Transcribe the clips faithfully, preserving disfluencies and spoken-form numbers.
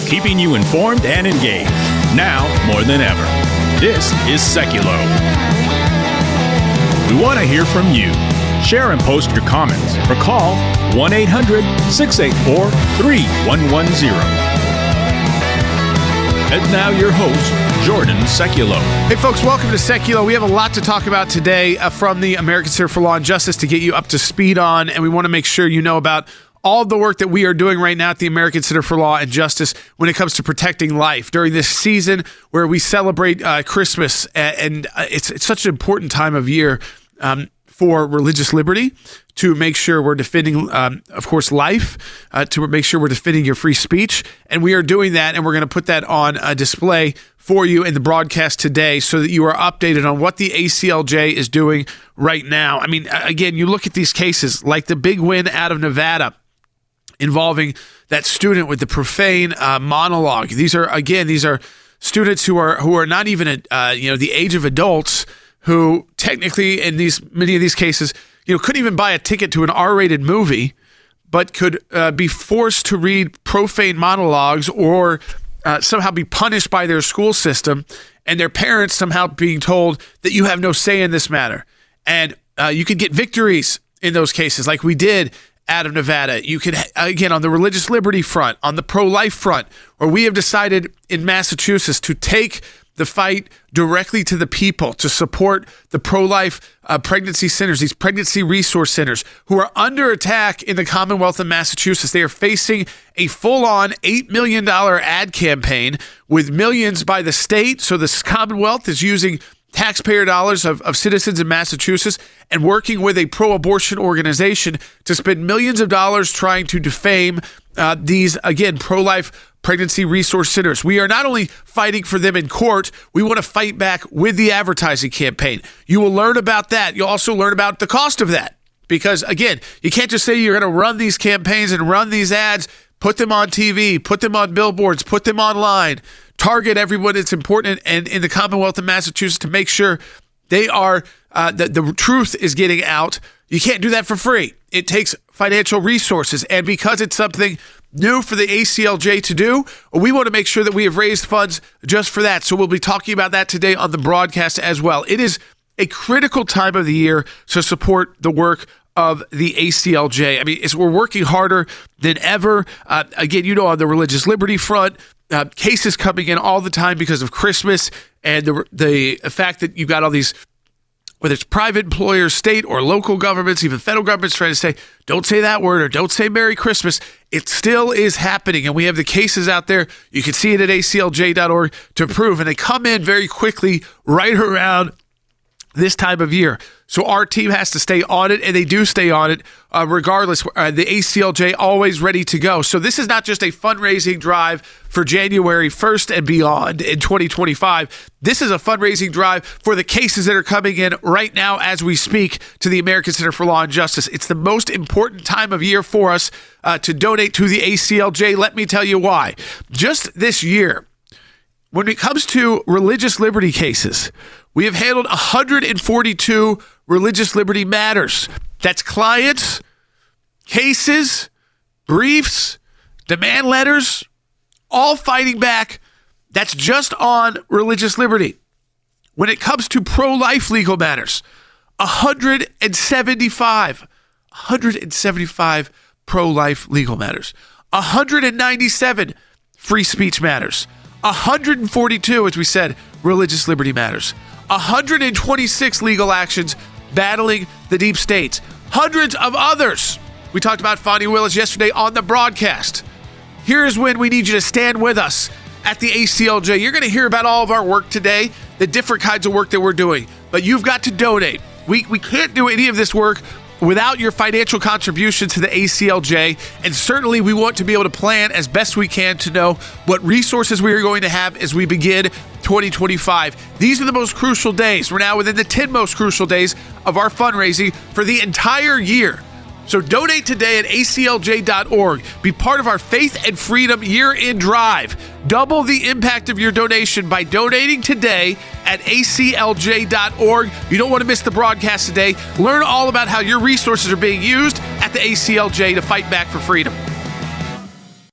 keeping you informed and engaged. Now more than ever. This is Seculo. We want to hear from you. Share and post your comments or call one eight hundred, six eight four, three one one zero. And now your host, Jordan Seculo. Hey folks, welcome to Seculo. We have a lot to talk about today uh, from the American Center for Law and Justice to get you up to speed on, and we want to make sure you know about all the work that we are doing right now at the American Center for Law and Justice when it comes to protecting life during this season where we celebrate uh, Christmas, and uh, it's, it's such an important time of year um, for religious liberty, to make sure we're defending, um, of course, life, uh, to make sure we're defending your free speech. And we are doing that, and we're going to put that on a display for you in the broadcast today so that you are updated on what the A C L J is doing right now. I mean, again, you look at these cases like the big win out of Nevada involving that student with the profane uh, monologue. These are, again, these are students who are who are not even at uh, you know the age of adults, who technically in these many of these cases, you know, couldn't even buy a ticket to an R-rated movie, but could uh, be forced to read profane monologues or uh, somehow be punished by their school system, and their parents somehow being told that you have no say in this matter. And uh, you could get victories in those cases, like we did out of Nevada. You could, again, on the religious liberty front, on the pro-life front, where we have decided in Massachusetts to take the fight directly to the people, to support the pro-life uh, pregnancy centers, these pregnancy resource centers, who are under attack in the Commonwealth of Massachusetts. They are facing a full-on eight million dollars ad campaign with millions by the state. So the Commonwealth is using taxpayer dollars of, of citizens in Massachusetts and working with a pro-abortion organization to spend millions of dollars trying to defame uh, these, again, pro-life pregnancy resource centers. We are not only fighting for them in court, we want to fight back with the advertising campaign. You will learn about that. You'll also learn about the cost of that. Because, again, you can't just say you're going to run these campaigns and run these ads, put them on T V, put them on billboards, put them online, target everyone that's important and in the Commonwealth of Massachusetts to make sure they are, uh, that the truth is getting out. You can't do that for free. It takes financial resources. And because it's something new for the A C L J to do, we want to make sure that we have raised funds just for that. So we'll be talking about that today on the broadcast as well. It is a critical time of the year to support the work of the A C L J. I mean, it's, we're working harder than ever. Uh, again, you know, on the religious liberty front, uh, cases coming in all the time because of Christmas and the the fact that you've got all these, whether it's private employers, state or local governments, even federal governments trying to say, don't say that word or don't say Merry Christmas. It still is happening. And we have the cases out there. You can see it at A C L J dot org to prove. And they come in very quickly right around this time of year. So our team has to stay on it, and they do stay on it uh, regardless. Uh, the A C L J always ready to go. So this is not just a fundraising drive for January first and beyond in twenty twenty-five. This is a fundraising drive for the cases that are coming in right now as we speak to the American Center for Law and Justice. It's the most important time of year for us uh, to donate to the A C L J. Let me tell you why. Just this year, when it comes to religious liberty cases, we have handled one hundred forty-two religious liberty matters. That's clients, cases, briefs, demand letters, all fighting back. That's just on religious liberty. When it comes to pro-life legal matters, one hundred seventy-five, one hundred seventy-five pro-life legal matters, one hundred ninety-seven free speech matters, one hundred forty-two, as we said, religious liberty matters, one hundred twenty-six legal actions battling the deep states, hundreds of others. We talked about Fani Willis yesterday on the broadcast. Here's when we need you to stand with us at the A C L J. You're going to hear about all of our work today, the different kinds of work that we're doing, but you've got to donate. We, we can't do any of this work without your financial contribution to the A C L J, and certainly we want to be able to plan as best we can to know what resources we are going to have as we begin twenty twenty-five. These are the most crucial days. We're now within the ten most crucial days of our fundraising for the entire year. So donate today at A C L J dot org. Be part of our Faith and Freedom Year-End Drive. Double the impact of your donation by donating today at A C L J dot org. You don't want to miss the broadcast today. Learn all about how your resources are being used at the A C L J to fight back for freedom.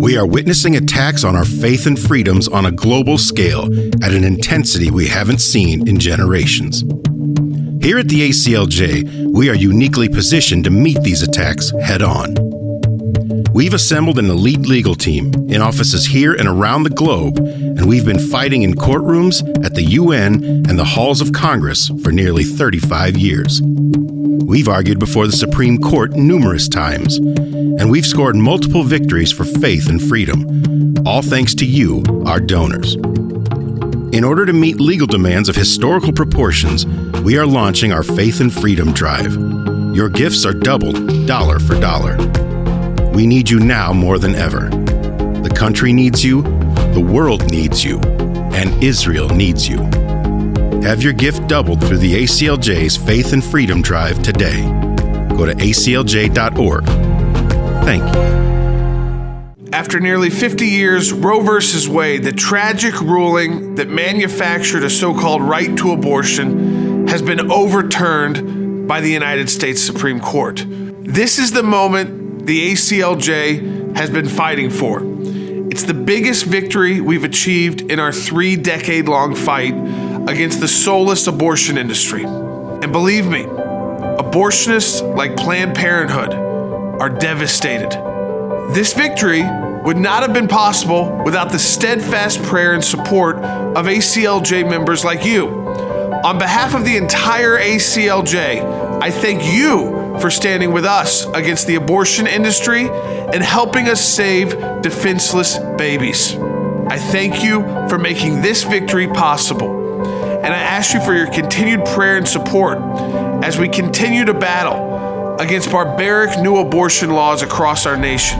We are witnessing attacks on our faith and freedoms on a global scale at an intensity we haven't seen in generations. Here at the A C L J, we are uniquely positioned to meet these attacks head-on. We've assembled an elite legal team in offices here and around the globe, and we've been fighting in courtrooms, at the U N, and the halls of Congress for nearly thirty-five years. We've argued before the Supreme Court numerous times, and we've scored multiple victories for faith and freedom, all thanks to you, our donors. In order to meet legal demands of historical proportions, we are launching our Faith and Freedom Drive. Your gifts are doubled, dollar for dollar. We need you now more than ever. The country needs you, the world needs you, and Israel needs you. Have your gift doubled through the A C L J's Faith and Freedom Drive today. Go to A C L J dot org. Thank you. After nearly fifty years, Roe versus Wade, the tragic ruling that manufactured a so-called right to abortion, has been overturned by the United States Supreme Court. This is the moment the A C L J has been fighting for. It's the biggest victory we've achieved in our three-decade-long fight against the soulless abortion industry. And believe me, abortionists like Planned Parenthood are devastated. This victory would not have been possible without the steadfast prayer and support of A C L J members like you. On behalf of the entire A C L J, I thank you for standing with us against the abortion industry and helping us save defenseless babies. I thank you for making this victory possible. And I ask you for your continued prayer and support as we continue to battle against barbaric new abortion laws across our nation.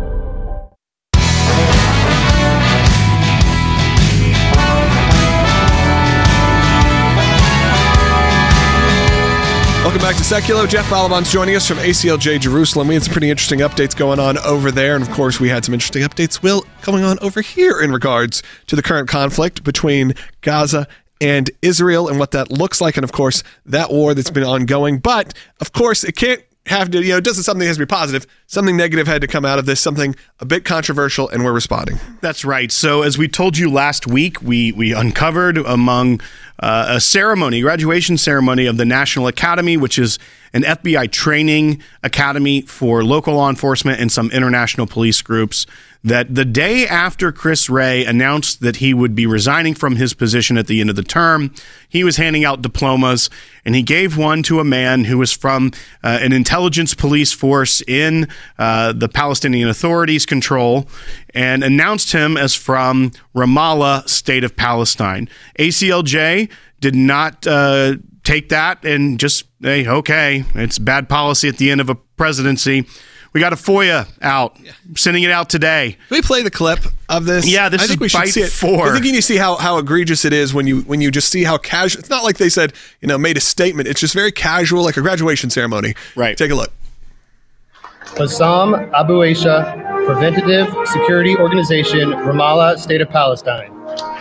Welcome back to Secular. Jeff Balaban's joining us from A C L J Jerusalem. We had some pretty interesting updates going on over there. And of course, we had some interesting updates, Will, going on over here in regards to the current conflict between Gaza and Israel and what that looks like. And of course, that war that's been ongoing. But of course, it can't have to, you know, it doesn't something that has to be positive. Something negative had to come out of this, something a bit controversial, and we're responding. That's right. So as we told you last week, we we uncovered among uh, a ceremony, graduation ceremony of the National Academy, which is an F B I training academy for local law enforcement and some international police groups, that the day after Chris Wray announced that he would be resigning from his position at the end of the term, he was handing out diplomas, and he gave one to a man who was from uh, an intelligence police force in uh, the Palestinian Authority's control, and announced him as from Ramallah, state of Palestine. A C L J did not uh, take that and just say, okay, it's bad policy at the end of a presidency. We got a FOIA out, sending it out today. Can we play the clip of this? Yeah, this I think is we bite should see it. four. I think you need to see how, how egregious it is when you when you just see how casual. It's not like they said, you know, made a statement. It's just very casual, like a graduation ceremony. Right. Take a look. Bassam Abu Aisha, Preventative Security Organization, Ramallah, State of Palestine.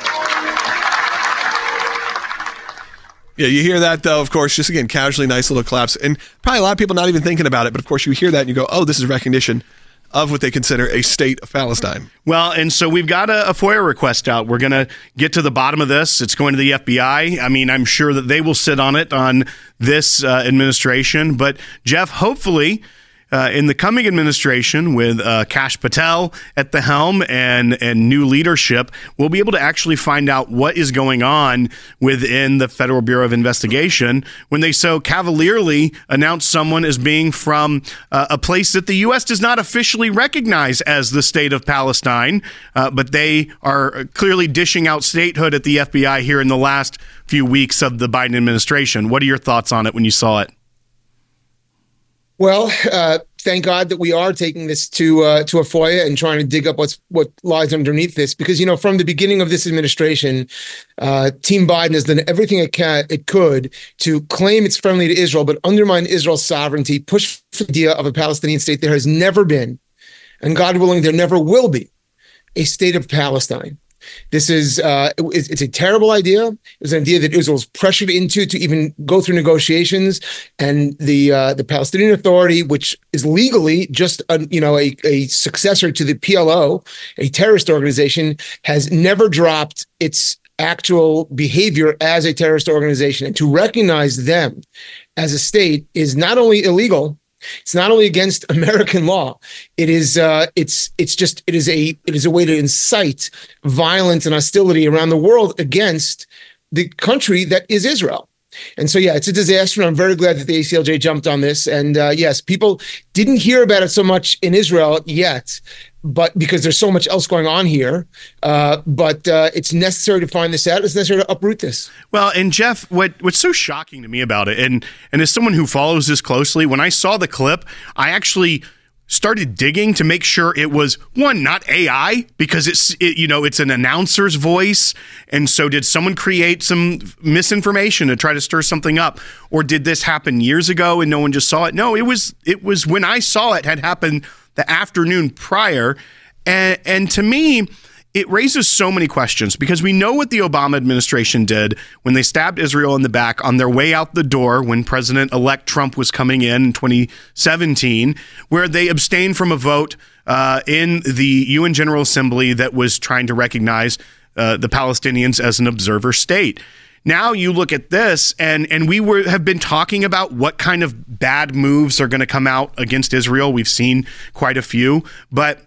Yeah, you hear that, though, of course, just again, casually nice little claps. And probably a lot of people not even thinking about it, but of course you hear that and you go, oh, this is recognition of what they consider a state of Palestine. Well, and so we've got a, a FOIA request out. We're going to get to the bottom of this. It's going to the F B I. I mean, I'm sure that they will sit on it on this uh, administration. But, Jeff, hopefully uh, in the coming administration with uh, Kash Patel at the helm and, and new leadership, we'll be able to actually find out what is going on within the Federal Bureau of Investigation when they so cavalierly announce someone as being from uh, a place that the U S does not officially recognize as the state of Palestine, uh, but they are clearly dishing out statehood at the F B I here in the last few weeks of the Biden administration. What are your thoughts on it when you saw it? Well, uh, thank God that we are taking this to uh, to a FOIA and trying to dig up what's what lies underneath this, because, you know, from the beginning of this administration, uh, Team Biden has done everything it can it could to claim it's friendly to Israel, but undermine Israel's sovereignty, push the idea of a Palestinian state. There has never been, and God willing, there never will be, a state of Palestine. This is uh, it's, it's a terrible idea. It was an idea that Israel was pressured into to even go through negotiations, and the uh, the Palestinian Authority, which is legally just a, you know a, a successor to the P L O, a terrorist organization, has never dropped its actual behavior as a terrorist organization. And to recognize them as a state is not only illegal, it's not only against American law. It is uh, it's it's just it is a it is a way to incite violence and hostility around the world against the country that is Israel. And so, yeah, it's a disaster. And I'm very glad that the A C L J jumped on this. And uh, yes, people didn't hear about it so much in Israel yet, but because there's so much else going on here. Uh, but uh, it's necessary to find this out. It's necessary to uproot this. Well, and Jeff, what what's so shocking to me about it, and and as someone who follows this closely, when I saw the clip, I actually started digging to make sure it was, one, not A I, because it's it, you know it's an announcer's voice, and so did someone create some misinformation to try to stir something up, or did this happen years ago and no one just saw it? No, it was it was when I saw it had happened the afternoon prior, and and to me, it raises so many questions, because we know what the Obama administration did when they stabbed Israel in the back on their way out the door when President-elect Trump was coming in in twenty seventeen, where they abstained from a vote uh, in the U N General Assembly that was trying to recognize uh, the Palestinians as an observer state. Now you look at this, and and we were have been talking about what kind of bad moves are going to come out against Israel. We've seen quite a few, but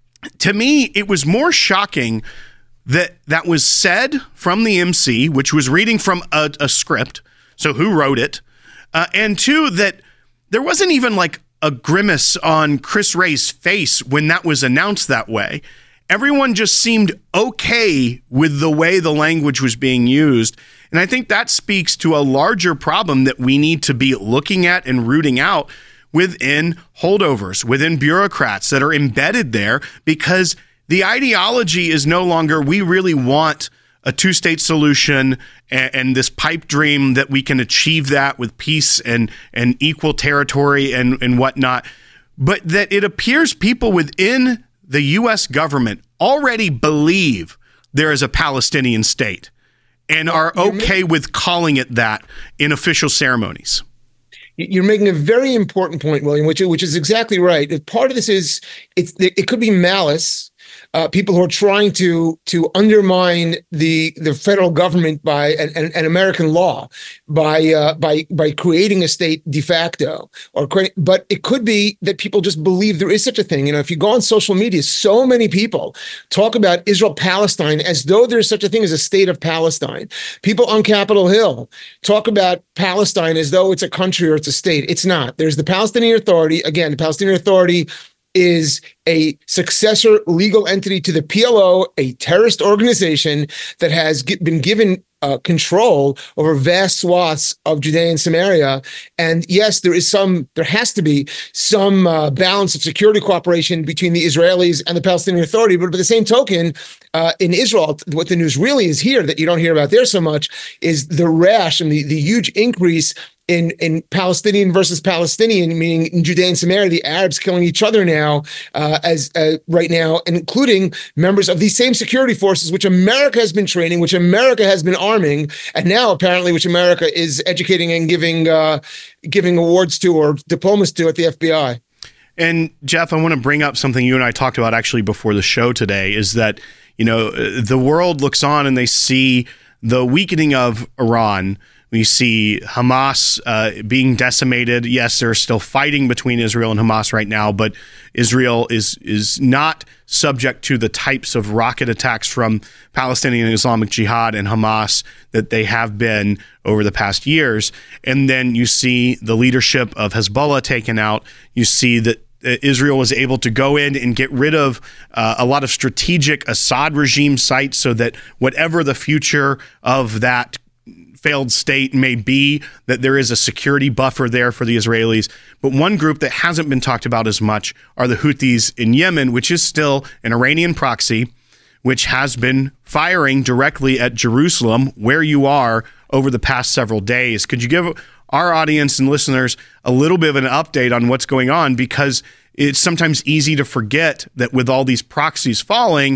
to me, it was more shocking that that was said from the M C, which was reading from a, a script. So who wrote it? Uh, and two, that there wasn't even like a grimace on Chris Wray's face when that was announced that way. Everyone just seemed okay with the way the language was being used. And I think that speaks to a larger problem that we need to be looking at and rooting out within holdovers, within bureaucrats that are embedded there, because the ideology is no longer, we really want a two-state solution and, and this pipe dream that we can achieve that with peace and, and equal territory and, and whatnot, but that it appears people within the U S government already believe there is a Palestinian state and are okay with calling it that in official ceremonies. You're making a very important point, William, which which is exactly right. Part of this is it's it could be malice, uh, people who are trying to to undermine the the federal government by and, and, and American law by uh, by by creating a state de facto, or but it could be that people just believe there is such a thing. You know, if you go on social media, so many people talk about Israel Palestine as though there's such a thing as a state of Palestine. People on Capitol Hill talk about Palestine as though it's a country or it's a state. It's not. There's the Palestinian Authority. Again, the Palestinian Authority is a successor legal entity to the P L O, a terrorist organization that has been given uh, control over vast swaths of Judea and Samaria. And yes, there is some, there has to be some uh, balance of security cooperation between the Israelis and the Palestinian Authority. But by the same token, uh, in Israel, what the news really is here that you don't hear about there so much is the rash and the, the huge increase in, in Palestinian versus Palestinian, meaning in Judea and Samaria, the Arabs killing each other now, uh, as uh, right now, including members of these same security forces, which America has been training, which America has been arming, and now apparently which America is educating and giving uh, giving awards to or diplomas to at the F B I. And Jeff, I want to bring up something you and I talked about actually before the show today, is that, you know, the world looks on and they see the weakening of Iran. We see Hamas uh, being decimated. Yes, there's still fighting between Israel and Hamas right now, but Israel is is not subject to the types of rocket attacks from Palestinian Islamic Jihad and Hamas that they have been over the past years. And then you see the leadership of Hezbollah taken out. You see that Israel was able to go in and get rid of uh, a lot of strategic Assad regime sites so that whatever the future of that failed state may be, that there is a security buffer there for the Israelis. But one group that hasn't been talked about as much are the Houthis in Yemen, which is still an Iranian proxy, which has been firing directly at Jerusalem, where you are, over the past several days. Could you give our audience and listeners a little bit of an update on what's going on? Because it's sometimes easy to forget that with all these proxies falling,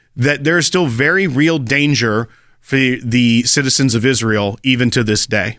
that there is still very real danger for the citizens of Israel, even to this day.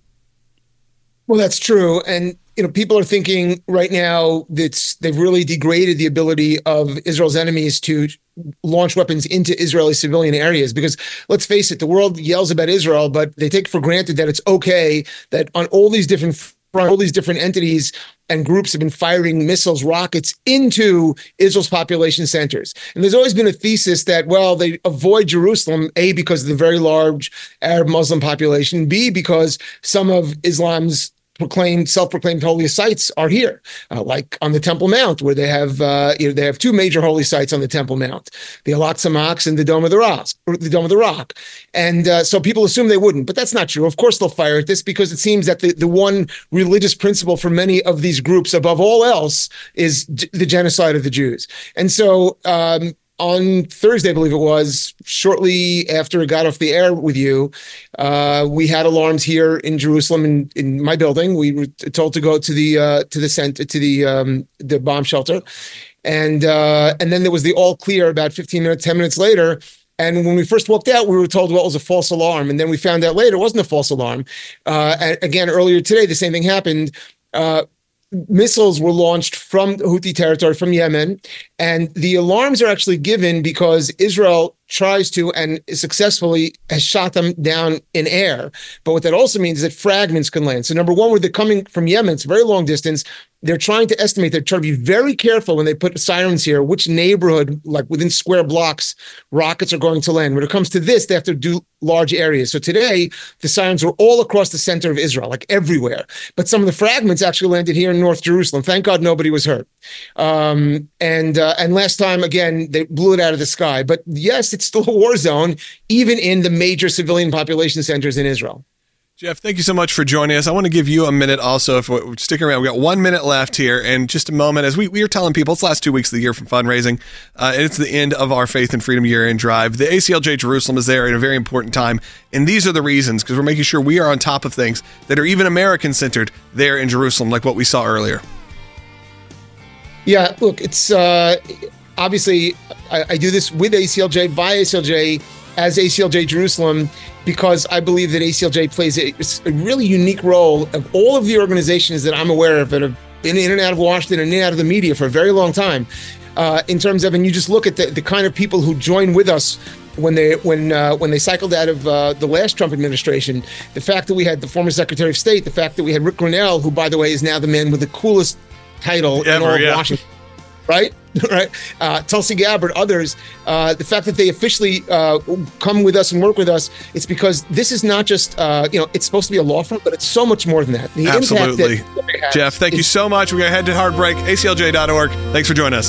Well, that's true. And, you know, people are thinking right now that they've really degraded the ability of Israel's enemies to launch weapons into Israeli civilian areas. Because let's face it, the world yells about Israel, but they take for granted that it's okay that on all these different fronts, all these different entities and groups have been firing missiles, rockets into Israel's population centers. And there's always been a thesis that, well, they avoid Jerusalem, A, because of the very large Arab Muslim population, B, because some of Islam's proclaimed, self-proclaimed holy sites are here, uh, like on the Temple Mount, where they have uh, you know, they have two major holy sites on the Temple Mount, the Al-Aqsa Mosque and the Dome of the Rock, or the Dome of the Rock. And uh, so people assume they wouldn't, but that's not true. Of course they'll fire at this, because it seems that the, the one religious principle for many of these groups, above all else, is g- the genocide of the Jews. And so um, on Thursday, I believe it was, shortly after it got off the air with you, uh, we had alarms here in Jerusalem in, in my building. We were told to go to the uh, to the center, to the um, the bomb shelter, and uh, and then there was the all clear about fifteen minutes, ten minutes later. And when we first walked out, we were told, well, it was a false alarm, and then we found out later it wasn't a false alarm. Uh, and again, earlier today, the same thing happened. Uh, Missiles were launched from Houthi territory, from Yemen, and the alarms are actually given because Israel tries to and successfully has shot them down in air. But what that also means is that fragments can land. So number one, where they're coming from Yemen, it's a very long distance. They're trying to estimate, they're trying to be very careful when they put sirens here, which neighborhood, like within square blocks, rockets are going to land. When it comes to this, they have to do large areas. So today, the sirens were all across the center of Israel, like everywhere. But some of the fragments actually landed here in North Jerusalem. Thank God nobody was hurt. Um, and uh, and last time, again, they blew it out of the sky. But yes, it's still a war zone, even in the major civilian population centers in Israel. Jeff, thank you so much for joining us. I want to give you a minute also. If we're sticking around, we got one minute left here, and just a moment as we, we are telling people it's the last two weeks of the year from fundraising, uh, and it's the end of our Faith and Freedom Year-End Drive. The A C L J Jerusalem is there at a very important time, and these are the reasons, because we're making sure we are on top of things that are even American-centered there in Jerusalem, like what we saw earlier. Yeah, look, it's uh, obviously I, I do this with A C L J, by A C L J, as A C L J Jerusalem, because I believe that A C L J plays a, a really unique role of all of the organizations that I'm aware of that have been in and out of Washington and in and out of the media for a very long time. Uh, in terms of, and you just look at the, the kind of people who joined with us when they when uh, when they cycled out of uh, the last Trump administration. The fact that we had the former Secretary of State, the fact that we had Rick Grenell, who, by the way, is now the man with the coolest title Ever, in all of yeah. Washington. Right, right. Uh, Tulsi Gabbard, others. Uh, the fact that they officially uh, come with us and work with us, it's because this is not just uh, you know, it's supposed to be a law firm, but it's so much more than that. The Absolutely, impact that they have Jeff. Thank is- you so much. We're gonna head to hard break. A C L J dot org. Thanks for joining us.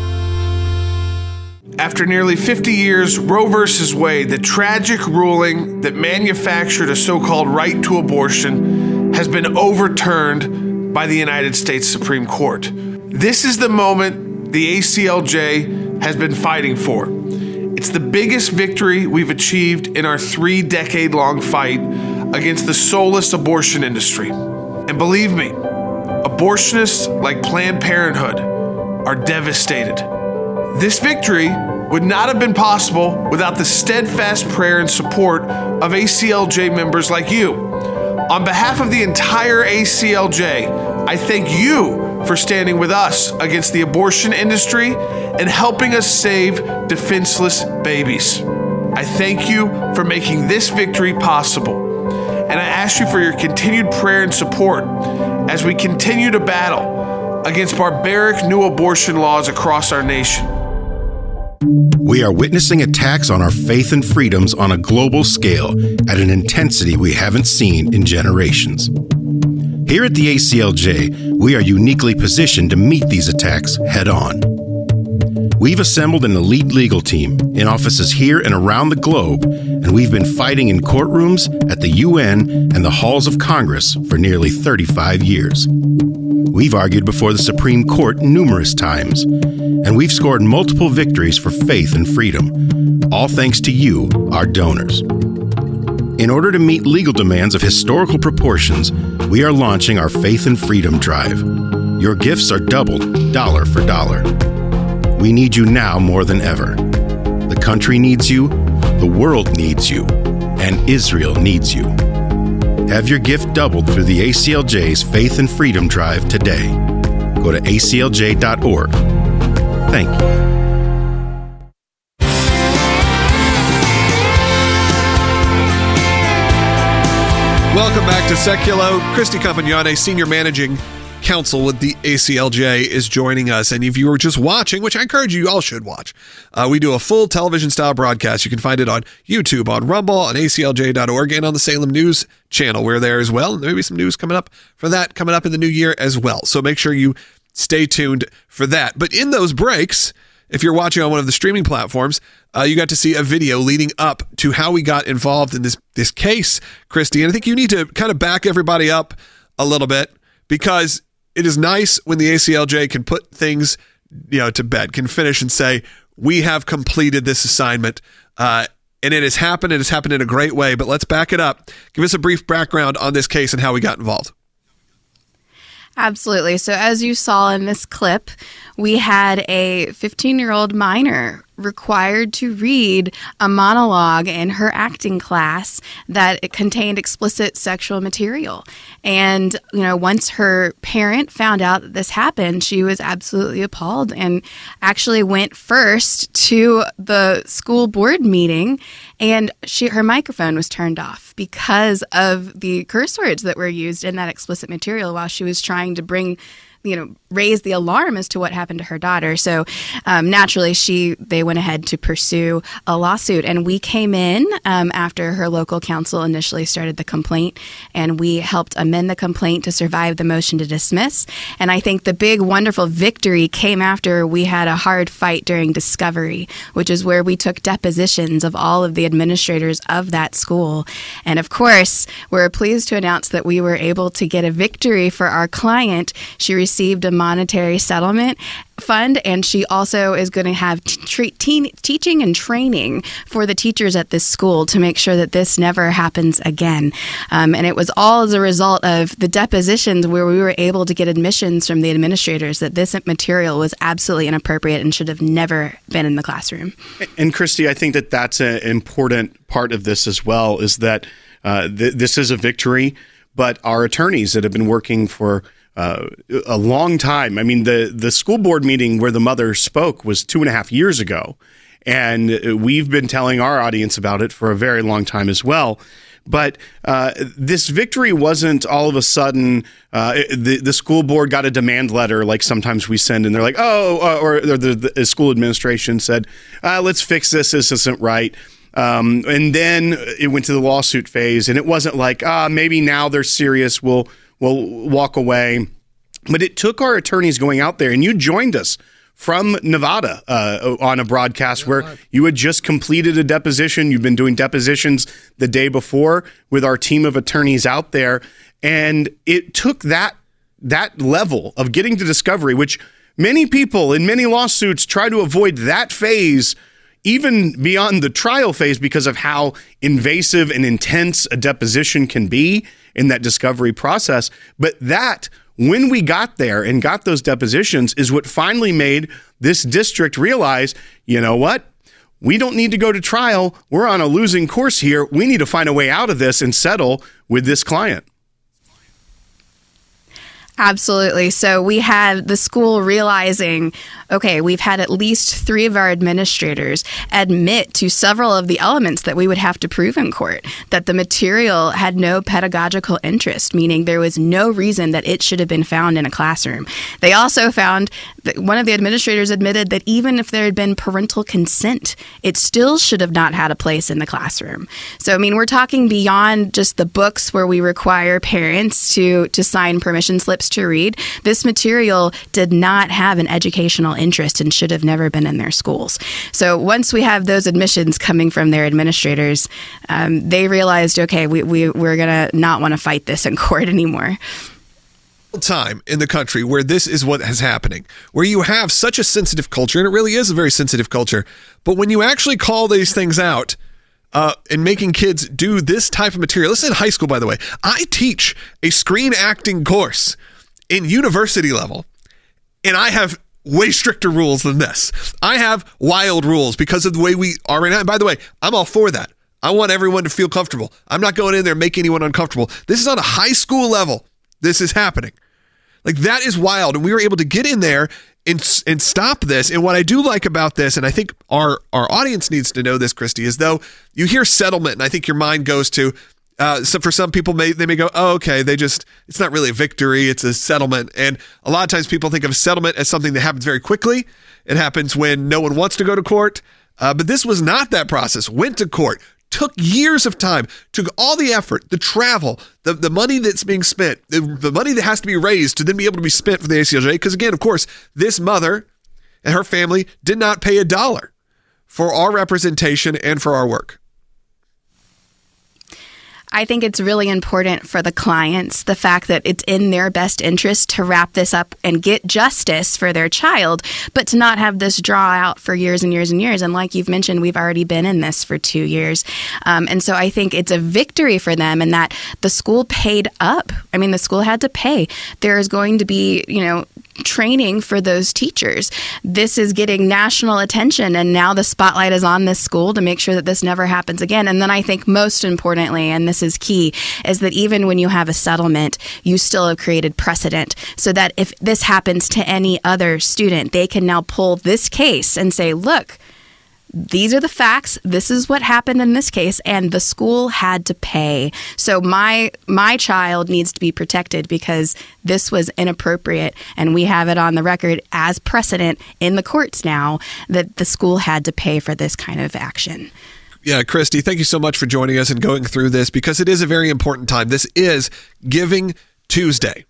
After nearly fifty years, Roe versus Wade, the tragic ruling that manufactured a so-called right to abortion, has been overturned by the United States Supreme Court. This is the moment the A C L J has been fighting for. It's the biggest victory we've achieved in our three-decade-long fight against the soulless abortion industry. And believe me, abortionists like Planned Parenthood are devastated. This victory would not have been possible without the steadfast prayer and support of A C L J members like you. On behalf of the entire A C L J, I thank you for standing with us against the abortion industry and helping us save defenseless babies. I thank you for making this victory possible. And I ask you for your continued prayer and support as we continue to battle against barbaric new abortion laws across our nation. We are witnessing attacks on our faith and freedoms on a global scale at an intensity we haven't seen in generations. Here at the A C L J, we are uniquely positioned to meet these attacks head-on. We've assembled an elite legal team in offices here and around the globe, and we've been fighting in courtrooms, at the U N, and the halls of Congress for nearly thirty-five years. We've argued before the Supreme Court numerous times, and we've scored multiple victories for faith and freedom, all thanks to you, our donors. In order to meet legal demands of historical proportions, we are launching our Faith and Freedom Drive. Your gifts are doubled, dollar for dollar. We need you now more than ever. The The country needs you, the world needs you, and Israel needs you. Have your gift doubled through the A C L J's Faith and Freedom Drive today. Go to A C L J dot org. Thank you. Welcome back to Seculo. Christy Compagnone, Senior Managing Counsel with the A C L J, is joining us. And if you were just watching, which I encourage you, you all should watch, uh, we do a full television-style broadcast. You can find it on YouTube, on Rumble, on A C L J dot org, and on the Salem News channel. We're there as well. And maybe some news coming up for that coming up in the new year as well. So make sure you stay tuned for that. But in those breaks, if you're watching on one of the streaming platforms, uh, you got to see a video leading up to how we got involved in this this case, Christy. And I think you need to kind of back everybody up a little bit, because it is nice when the A C L J can put things, you know, to bed, can finish and say, we have completed this assignment. Uh, and it has happened. It has happened in a great way. But let's back it up. Give us a brief background on this case and how we got involved. Absolutely. So as you saw in this clip, we had a fifteen-year-old minor required to read a monologue in her acting class that it contained explicit sexual material. And, you know, once her parent found out that this happened, she was absolutely appalled and actually went first to the school board meeting, and she her microphone was turned off because of the curse words that were used in that explicit material while she was trying to bring you know, raise the alarm as to what happened to her daughter. So um, naturally, she they went ahead to pursue a lawsuit. And we came in um, after her local counsel initially started the complaint, and we helped amend the complaint to survive the motion to dismiss. And I think the big, wonderful victory came after we had a hard fight during discovery, which is where we took depositions of all of the administrators of that school. And of course, we're pleased to announce that we were able to get a victory for our client. She received a monetary settlement fund, and she also is going to have t- teen- teaching and training for the teachers at this school to make sure that this never happens again. Um, and it was all as a result of the depositions where we were able to get admissions from the administrators that this material was absolutely inappropriate and should have never been in the classroom. And Christy, I think that that's an important part of this as well, is that uh, th- this is a victory, but our attorneys that have been working for Uh, a long time. I mean, the, the school board meeting where the mother spoke was two and a half years ago. And we've been telling our audience about it for a very long time as well. But uh, this victory wasn't all of a sudden, uh, the, the school board got a demand letter like sometimes we send, and they're like, oh, uh, or the, the school administration said, uh, let's fix this, this isn't right. Um, and then it went to the lawsuit phase, and it wasn't like, ah, maybe now they're serious, we'll We'll walk away. But it took our attorneys going out there, and you joined us from Nevada uh, on a broadcast where you had just completed a deposition. You've been doing depositions the day before with our team of attorneys out there. And it took that that level of getting to discovery, which many people in many lawsuits try to avoid that phase, even beyond the trial phase, because of how invasive and intense a deposition can be in that discovery process. But that, when we got there and got those depositions, is what finally made this district realize, you know what? We don't need to go to trial. We're on a losing course here. We need to find a way out of this and settle with this client. Absolutely. So we had the school realizing, okay, we've had at least three of our administrators admit to several of the elements that we would have to prove in court, that the material had no pedagogical interest, meaning there was no reason that it should have been found in a classroom. They also found that one of the administrators admitted that even if there had been parental consent, it still should have not had a place in the classroom. So, I mean, we're talking beyond just the books where we require parents to, to sign permission slips to read. This material did not have an educational interest and should have never been in their schools. So once we have those admissions coming from their administrators, um, they realized, okay, we, we, we're going to not want to fight this in court anymore. Time in the country where this is what is happening, where you have such a sensitive culture, and it really is a very sensitive culture, but when you actually call these things out, Uh, and making kids do this type of material. This is in high school, by the way. I teach a screen acting course in university level, and I have way stricter rules than this. I have wild rules because of the way we are right now. And by the way, I'm all for that. I want everyone to feel comfortable. I'm not going in there and making anyone uncomfortable. This is on a high school level. This is happening. Like, that is wild. And we were able to get in there and, and stop this. And what I do like about this, and I think our, our audience needs to know this, Christy, is though you hear settlement, and I think your mind goes to, uh, so for some people, may they may go, oh, okay, they just, it's not really a victory, it's a settlement. And a lot of times people think of settlement as something that happens very quickly. It happens when no one wants to go to court. Uh, but this was not that process. Went to court. Took years of time, took all the effort, the travel, the, the money that's being spent, the, the money that has to be raised to then be able to be spent for the A C L J. Because again, of course, this mother and her family did not pay a dollar for our representation and for our work. I think it's really important for the clients, the fact that it's in their best interest to wrap this up and get justice for their child, but to not have this draw out for years and years and years. And like you've mentioned, we've already been in this for two years. Um, and so I think it's a victory for them in that the school paid up. I mean, the school had to pay. There's going to be, you know, training for those teachers. This is getting national attention, and now the spotlight is on this school to make sure that this never happens again. And then I think most importantly, and this is key, is that even when you have a settlement, you still have created precedent so that if this happens to any other student, they can now pull this case and say, look, these are the facts. This is what happened in this case, and the school had to pay. So my my child needs to be protected because this was inappropriate, and we have it on the record as precedent in the courts now that the school had to pay for this kind of action. Yeah, Christy, thank you so much for joining us and going through this because it is a very important time. This is Giving Tuesday.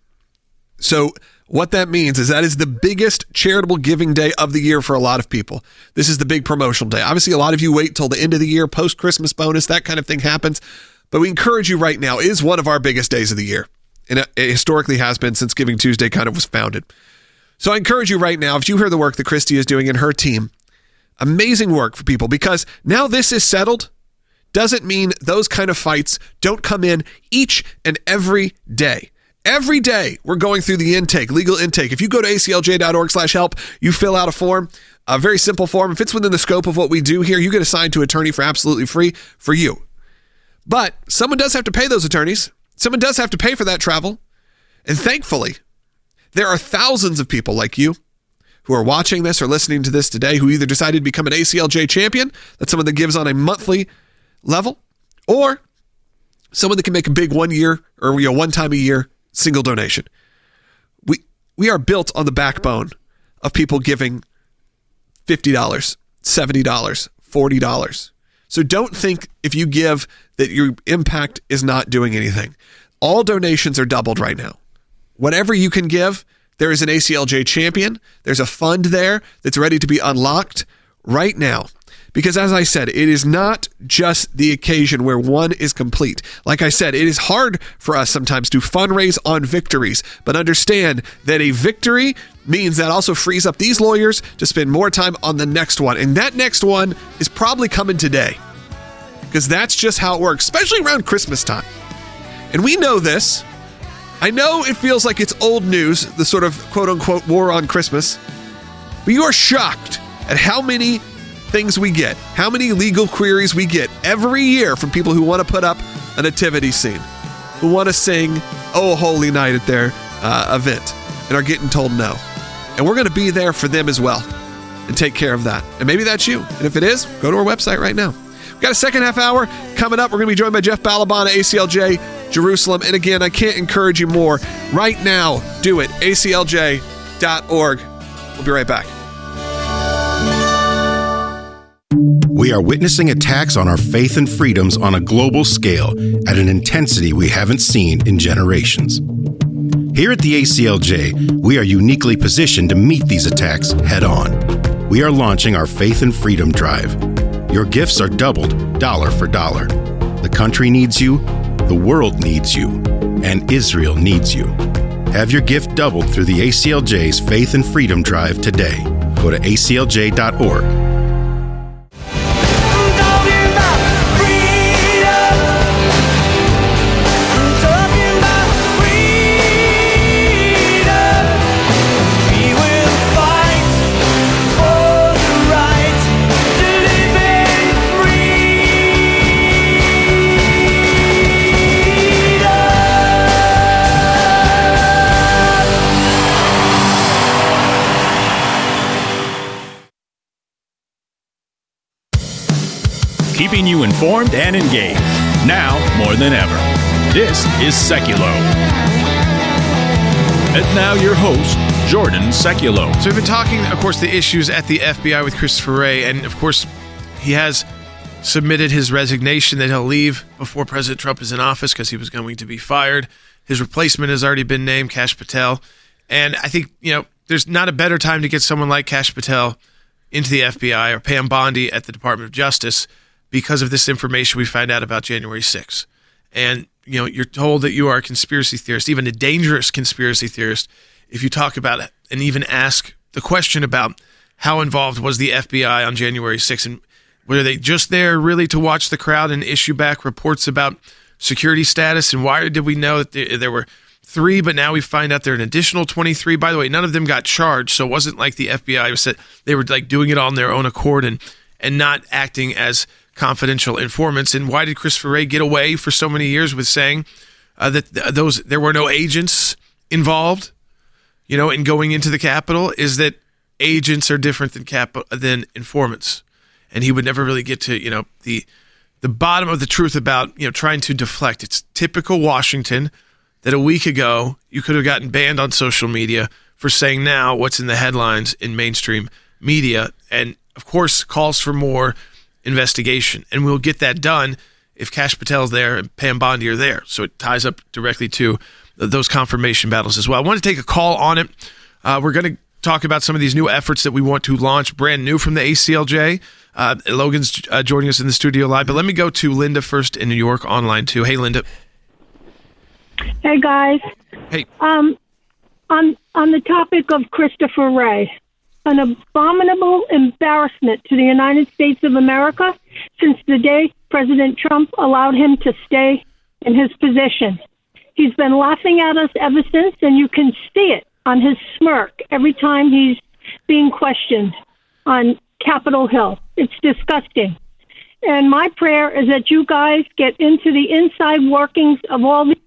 So what that means is that is the biggest charitable giving day of the year for a lot of people. This is the big promotional day. Obviously, a lot of you wait till the end of the year, post-Christmas bonus, that kind of thing happens. But we encourage you right now. It is one of our biggest days of the year. And it historically has been since Giving Tuesday kind of was founded. So I encourage you right now, if you hear the work that Christy is doing and her team, amazing work for people, because now this is settled doesn't mean those kind of fights don't come in each and every day. Every day, we're going through the intake, legal intake. If you go to A C L J dot org slash help, you fill out a form, a very simple form. If it's within the scope of what we do here, you get assigned to an attorney for absolutely free for you. But someone does have to pay those attorneys. Someone does have to pay for that travel. And thankfully, there are thousands of people like you who are watching this or listening to this today who either decided to become an A C L J champion, that's someone that gives on a monthly level, or someone that can make a big one year or you know, one time a year single donation. We we are built on the backbone of people giving fifty dollars, seventy dollars, forty dollars. So don't think if you give that your impact is not doing anything. All donations are doubled right now. Whatever you can give, there is an A C L J champion. There's a fund there that's ready to be unlocked right now. Because as I said, it is not just the occasion where one is complete. Like I said, it is hard for us sometimes to fundraise on victories, but understand that a victory means that also frees up these lawyers to spend more time on the next one. And that next one is probably coming today, because that's just how it works, especially around Christmas time. And we know this. I know it feels like it's old news, the sort of quote unquote war on Christmas, but you are shocked at how many things we get, how many legal queries we get every year from people who want to put up a nativity scene, who want to sing Oh Holy Night at their uh, event and are getting told no. And we're going to be there for them as well and take care of that. And maybe that's you. And if it is, go to our website right now. We've got a second half hour coming up. We're going to be joined by Jeff Balaban at A C L J Jerusalem. And again, I can't encourage you more. Right now, do it. A C L J dot org. We'll be right back. We are witnessing attacks on our faith and freedoms on a global scale at an intensity we haven't seen in generations. Here at the A C L J, we are uniquely positioned to meet these attacks head on. We are launching our Faith and Freedom Drive. Your gifts are doubled, dollar for dollar. The country needs you, the world needs you, and Israel needs you. Have your gift doubled through the A C L J's Faith and Freedom Drive today. Go to A C L J dot org. keeping you informed and engaged. Now more than ever. This is Seculo. And now your host, Jordan Seculo. So we've been talking, of course, the issues at the F B I with Christopher Wray, and of course, he has submitted his resignation that he'll leave before President Trump is in office because he was going to be fired. His replacement has already been named, Kash Patel. And I think, you know, there's not a better time to get someone like Kash Patel into the F B I or Pam Bondi at the Department of Justice because of this information we find out about January sixth. And, you know, you're told that you are a conspiracy theorist, even a dangerous conspiracy theorist, if you talk about it and even ask the question about how involved was the F B I on January sixth, and were they just there really to watch the crowd and issue back reports about security status, and why did we know that there, there were three, but now we find out there are an additional twenty-three? By the way, none of them got charged, so it wasn't like the F B I said they were like doing it on their own accord and and not acting as confidential informants. And why did Christopher Wray get away for so many years with saying uh, that th- those there were no agents involved, you know, in going into the Capitol? Is that agents are different than cap- than informants, and he would never really get to, you know, the the bottom of the truth about, you know, trying to deflect. It's typical Washington that a week ago you could have gotten banned on social media for saying now what's in the headlines in mainstream media, and of course calls for more investigation. And we'll get that done if Kash Patel's there and Pam Bondi are there. So it ties up directly to those confirmation battles as well. I want to take a call on it. Uh, we're going to talk about some of these new efforts that we want to launch, brand new from the A C L J. Uh, Logan's uh, joining us in the studio live, but let me go to Linda first in New York online too. Hey, Linda. Hey, guys. Hey. Um, on on the topic of Christopher Wray, an abominable embarrassment to the United States of America since the day President Trump allowed him to stay in his position. He's been laughing at us ever since, and you can see it on his smirk every time he's being questioned on Capitol Hill. It's disgusting. And my prayer is that you guys get into the inside workings of all these.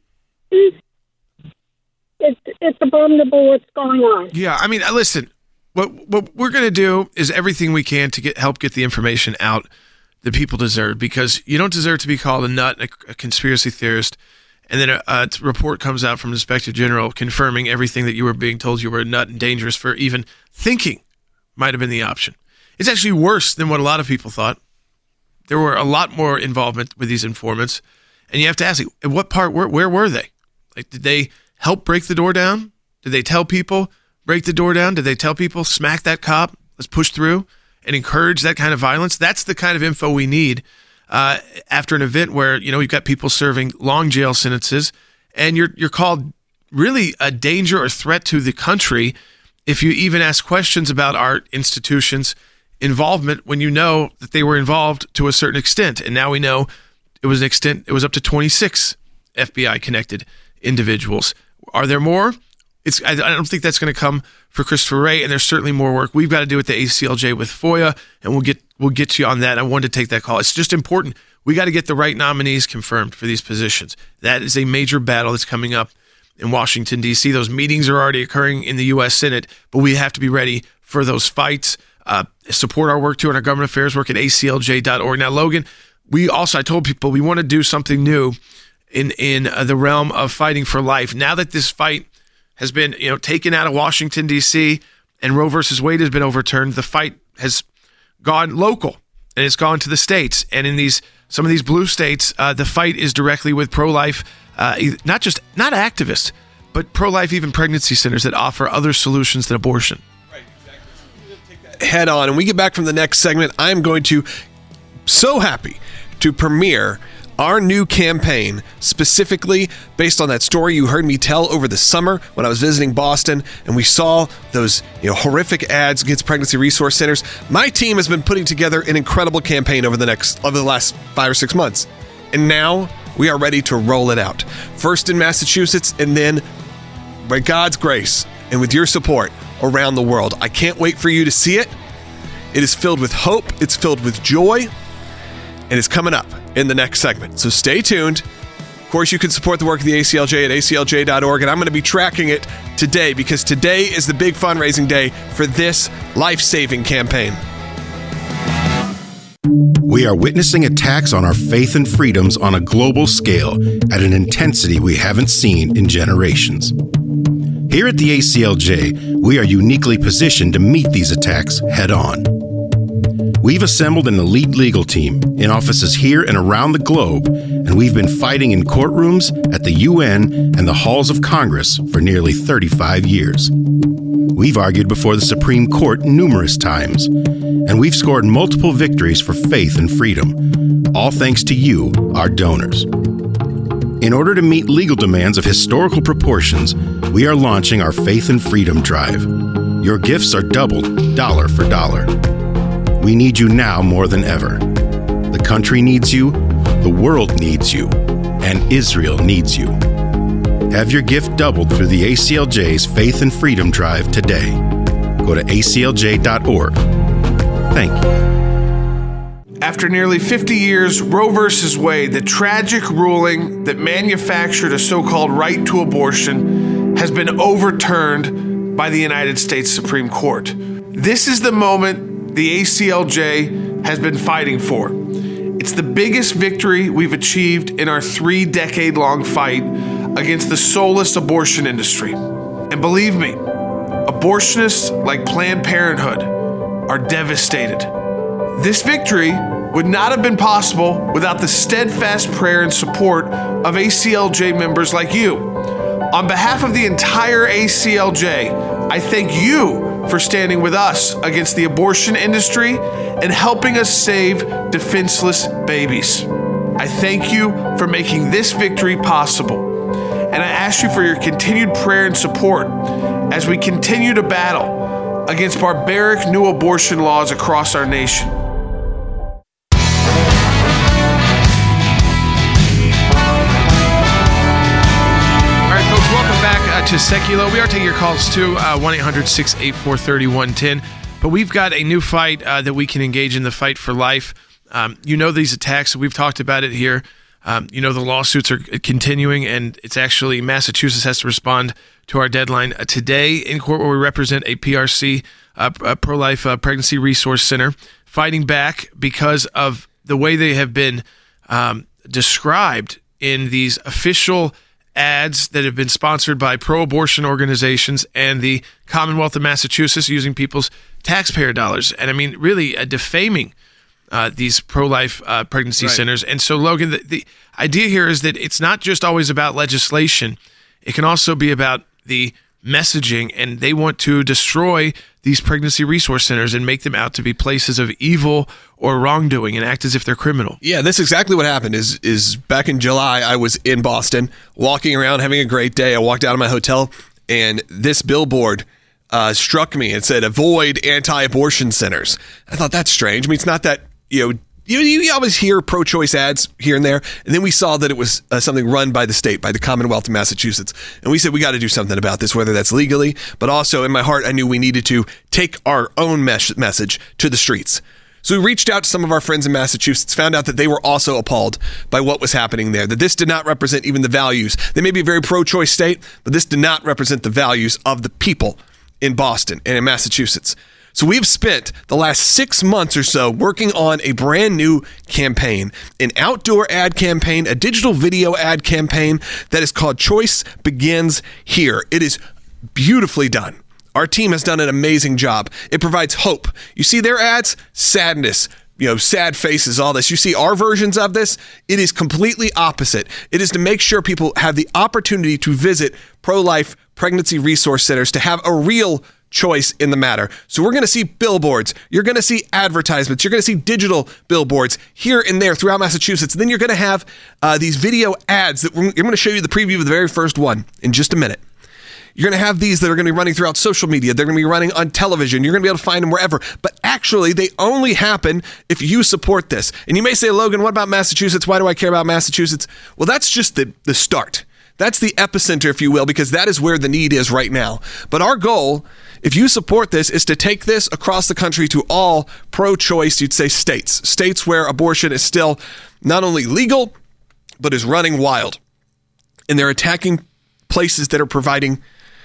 It's, it's abominable what's going on. Yeah, I mean, listen, what what we're going to do is everything we can to get help get the information out that people deserve, because you don't deserve to be called a nut, a, a conspiracy theorist, and then a, a report comes out from the Inspector General confirming everything that you were being told you were a nut and dangerous for even thinking might have been the option. It's actually worse than what a lot of people thought. There were a lot more involvement with these informants, and you have to ask, at what part, where, where were they? Like, did they help break the door down? Did they tell people, break the door down? Did they tell people, smack that cop, let's push through, and encourage that kind of violence? That's the kind of info we need uh, after an event where, you know, you've got people serving long jail sentences, and you're you're called really a danger or threat to the country if you even ask questions about our institutions' involvement when you know that they were involved to a certain extent. And now we know it was an extent, it was up to twenty-six F B I connected individuals. Are there more? It's I, I don't think that's going to come for Christopher Wray, and there's certainly more work we've got to do at the A C L J with FOIA, and we'll get we'll get to you on that. I wanted to take that call. It's just important. We got to get the right nominees confirmed for these positions. That is a major battle that's coming up in Washington, D C. Those meetings are already occurring in the U S Senate, but we have to be ready for those fights. Uh, support our work too on our government affairs work at A C L J dot org. Now, Logan, we also, I told people we want to do something new in in uh, the realm of fighting for life. Now that this fight has been, you know, taken out of Washington, D C, and Roe versus Wade has been overturned, the fight has gone local, and it's gone to the states. And in these some of these blue states, uh, the fight is directly with pro-life, uh, not just not activists, but pro-life even pregnancy centers that offer other solutions than abortion. Right, exactly. So we're going to take that head on. And we get back from the next segment, I'm going to so happy to premiere our new campaign, specifically based on that story you heard me tell over the summer when I was visiting Boston and we saw those, you know, horrific ads against pregnancy resource centers. My team has been putting together an incredible campaign over the next over the last five or six months. And now we are ready to roll it out. First in Massachusetts, and then by God's grace and with your support around the world. I can't wait for you to see it. It is filled with hope. It's filled with joy. And it's coming up in the next segment. So stay tuned. Of course, you can support the work of the A C L J at A C L J dot org. And I'm going to be tracking it today because today is the big fundraising day for this life-saving campaign. We are witnessing attacks on our faith and freedoms on a global scale at an intensity we haven't seen in generations. Here at the A C L J, we are uniquely positioned to meet these attacks head on. We've assembled an elite legal team in offices here and around the globe, and we've been fighting in courtrooms, at the U N, and the halls of Congress for nearly thirty-five years. We've argued before the Supreme Court numerous times, and we've scored multiple victories for faith and freedom, all thanks to you, our donors. In order to meet legal demands of historical proportions, we are launching our Faith and Freedom Drive. Your gifts are doubled, dollar for dollar. We need you now more than ever. The country needs you, the world needs you, and Israel needs you. Have your gift doubled through the A C L J's Faith and Freedom Drive today. Go to A C L J dot org. Thank you. After nearly fifty years, Roe versus Wade, the tragic ruling that manufactured a so-called right to abortion, has been overturned by the United States Supreme Court. This is the moment the A C L J has been fighting for. It's the biggest victory we've achieved in our three-decade-long fight against the soulless abortion industry. And believe me, abortionists like Planned Parenthood are devastated. This victory would not have been possible without the steadfast prayer and support of A C L J members like you. On behalf of the entire A C L J, I thank you for standing with us against the abortion industry and helping us save defenseless babies. I thank you for making this victory possible. And I ask you for your continued prayer and support as we continue to battle against barbaric new abortion laws across our nation. To Secular. We are taking your calls too, uh, one eight hundred, six eight four, three one one zero. But we've got a new fight uh, that we can engage in, the fight for life. Um, you know these attacks. We've talked about it here. Um, you know the lawsuits are continuing, and it's actually Massachusetts has to respond to our deadline uh, today in court, where we represent a P R C, uh, a pro-life uh, pregnancy resource center, fighting back because of the way they have been um, described in these official ads that have been sponsored by pro-abortion organizations and the Commonwealth of Massachusetts using people's taxpayer dollars. And I mean, really uh, defaming uh, these pro-life uh, pregnancy right. centers. And so, Logan, the, the idea here is that it's not just always about legislation. It can also be about the messaging, and they want to destroy these pregnancy resource centers and make them out to be places of evil or wrongdoing and act as if they're criminal. Yeah, that's exactly what happened. Is is back in July, I was in Boston, walking around, having a great day. I walked out of my hotel, and this billboard uh, struck me. It said, "Avoid anti-abortion centers." I thought, that's strange. I mean, it's not that, you know, You, you always hear pro-choice ads here and there, and then we saw that it was uh, something run by the state, by the Commonwealth of Massachusetts, and we said we got to do something about this, whether that's legally, but also in my heart, I knew we needed to take our own mes- message to the streets. So we reached out to some of our friends in Massachusetts, found out that they were also appalled by what was happening there, that this did not represent even the values. They may be a very pro-choice state, but this did not represent the values of the people in Boston and in Massachusetts. So we've spent the last six months or so working on a brand new campaign, an outdoor ad campaign, a digital video ad campaign that is called Choice Begins Here. It is beautifully done. Our team has done an amazing job. It provides hope. You see their ads, sadness, you know, sad faces, all this. You see our versions of this, it is completely opposite. It is to make sure people have the opportunity to visit pro-life pregnancy resource centers, to have a real choice in the matter. So we're going to see billboards. You're going to see advertisements. You're going to see digital billboards here and there throughout Massachusetts. And then you're going to have uh, these video ads that we're, I'm going to show you the preview of the very first one in just a minute. You're going to have these that are going to be running throughout social media. They're going to be running on television. You're going to be able to find them wherever. But actually, they only happen if you support this. And you may say, Logan, what about Massachusetts? Why do I care about Massachusetts? Well, that's just the, the start. That's the epicenter, if you will, because that is where the need is right now. But our goal, if you support this, is to take this across the country to all pro-choice, you'd say, states. States where abortion is still not only legal, but is running wild. And they're attacking places that are providing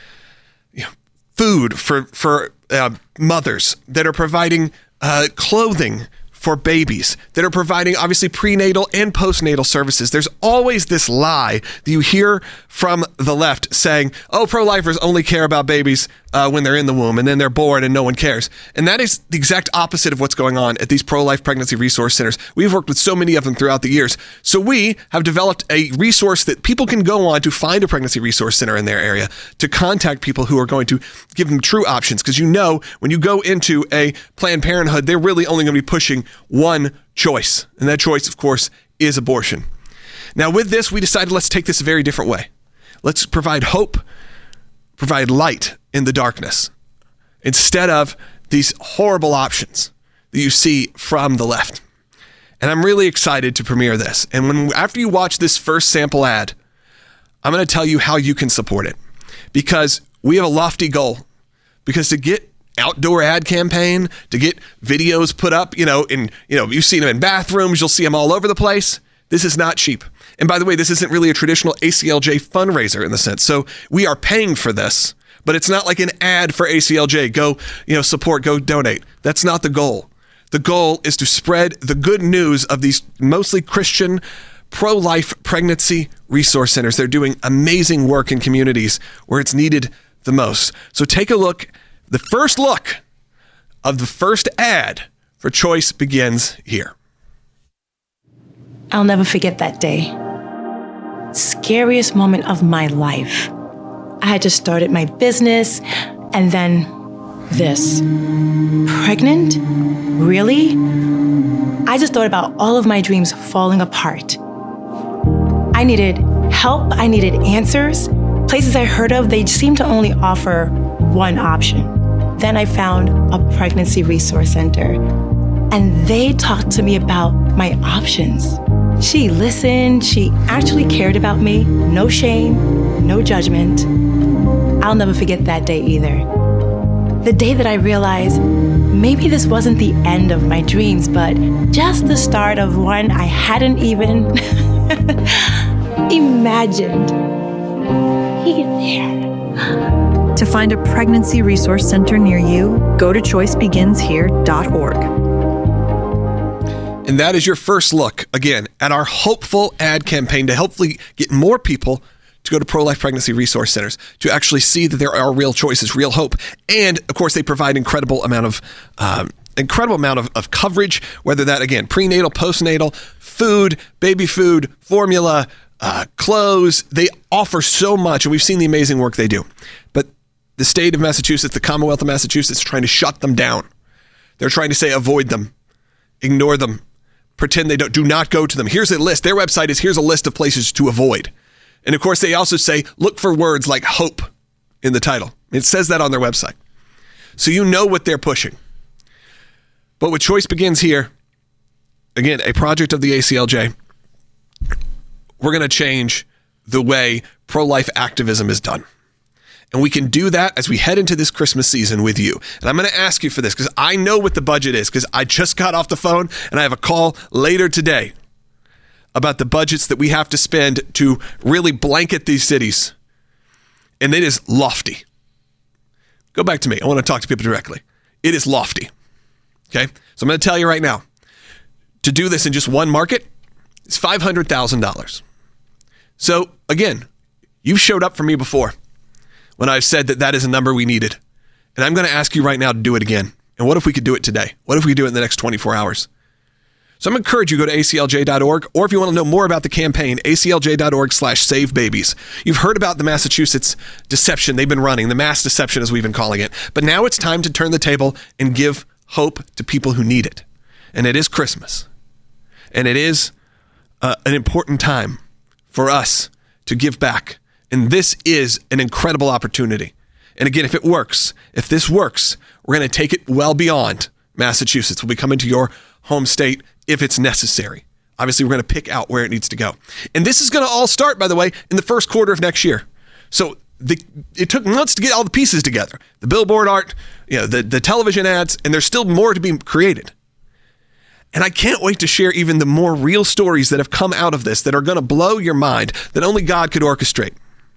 you know, food for, for uh, mothers, that are providing uh, clothing for babies, that are providing obviously prenatal and postnatal services. There's always this lie that you hear from the left saying, oh, pro-lifers only care about babies uh, when they're in the womb and then they're born and no one cares. And that is the exact opposite of what's going on at these pro-life pregnancy resource centers. We've worked with so many of them throughout the years. So we have developed a resource that people can go on to find a pregnancy resource center in their area, to contact people who are going to give them true options. Because you know, when you go into a Planned Parenthood, they're really only going to be pushing one choice. And that choice, of course, is abortion. Now, with this, we decided let's take this a very different way. Let's provide hope, provide light in the darkness, instead of these horrible options that you see from the left. And I'm really excited to premiere this. And when after you watch this first sample ad, I'm going to tell you how you can support it. Because we have a lofty goal. Because to get outdoor ad campaign, to get videos put up, you know, in, you know, you've seen them in bathrooms, you'll see them all over the place. This is not cheap. And by the way, this isn't really a traditional A C L J fundraiser in the sense. So we are paying for this, but it's not like an ad for A C L J. Go, you know, support, go donate. That's not the goal. The goal is to spread the good news of these mostly Christian pro-life pregnancy resource centers. They're doing amazing work in communities where it's needed the most. So take a look. The first look of the first ad for Choice begins here. I'll never forget that day. Scariest moment of my life. I had just started my business, and then this. Pregnant? Really? I just thought about all of my dreams falling apart. I needed help, I needed answers. Places I heard of, they seemed to only offer one option. Then I found a pregnancy resource center, and they talked to me about my options. She listened, she actually cared about me. No shame, no judgment. I'll never forget that day either. The day that I realized maybe this wasn't the end of my dreams, but just the start of one I hadn't even imagined. He there. To find a pregnancy resource center near you, go to choice begins here dot org. And that is your first look, again, at our hopeful ad campaign to hopefully get more people to go to pro-life pregnancy resource centers, to actually see that there are real choices, real hope. And, of course, they provide incredible amount of um, incredible amount of, of coverage, whether that, again, prenatal, postnatal, food, baby food, formula, uh, clothes. They offer so much, and we've seen the amazing work they do. But the state of Massachusetts, the Commonwealth of Massachusetts, is trying to shut them down. They're trying to say avoid them, ignore them, pretend they don't, do not go to them. Here's a list. Their website is here's a list of places to avoid. And of course, they also say, look for words like hope in the title. It says that on their website. So you know what they're pushing. But with Choice Begins Here, again, a project of the A C L J, we're going to change the way pro-life activism is done. And we can do that as we head into this Christmas season with you. And I'm going to ask you for this because I know what the budget is, because I just got off the phone and I have a call later today about the budgets that we have to spend to really blanket these cities. And it is lofty. Go back to me. I want to talk to people directly. It is lofty. Okay? So I'm going to tell you right now, to do this in just one market, it's five hundred thousand dollars. So again, you've showed up for me before when I've said that that is a number we needed. And I'm going to ask you right now to do it again. And what if we could do it today? What if we could do it in the next twenty-four hours? So I'm going to encourage you to go to A C L J dot org, or if you want to know more about the campaign, A C L J dot org slash save babies. You've heard about the Massachusetts deception they've been running, the mass deception as we've been calling it. But now it's time to turn the table and give hope to people who need it. And it is Christmas. And it is uh, an important time for us to give back. And this is an incredible opportunity. And again, if it works, if this works, we're going to take it well beyond Massachusetts. We'll be coming to your home state if it's necessary. Obviously, we're going to pick out where it needs to go. And this is going to all start, by the way, in the first quarter of next year. So the, it took months to get all the pieces together. The billboard art, you know, the, the television ads, and there's still more to be created. And I can't wait to share even the more real stories that have come out of this that are going to blow your mind, that only God could orchestrate.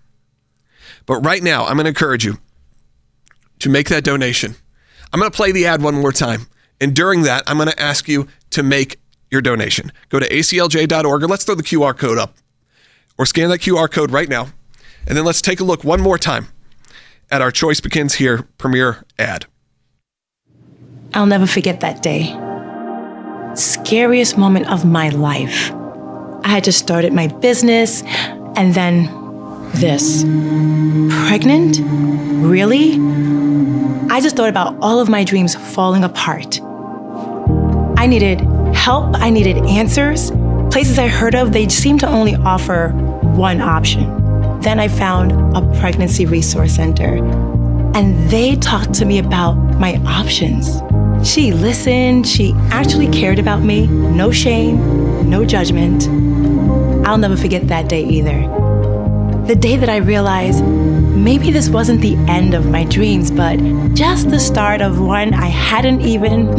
But right now, I'm going to encourage you to make that donation. I'm going to play the ad one more time. And during that, I'm going to ask you to make your donation. Go to A C L J dot org, or let's throw the Q R code up. Or scan that Q R code right now. And then let's take a look one more time at our Choice Begins Here premiere ad. I'll never forget that day. Scariest moment of my life. I had just started my business, and then this. Pregnant? Really? I just thought about all of my dreams falling apart. I needed help, I needed answers. Places I heard of, they seemed to only offer one option. Then I found a pregnancy resource center, and they talked to me about my options. She listened, she actually cared about me. No shame, no judgment. I'll never forget that day either. The day that I realized maybe this wasn't the end of my dreams, but just the start of one I hadn't even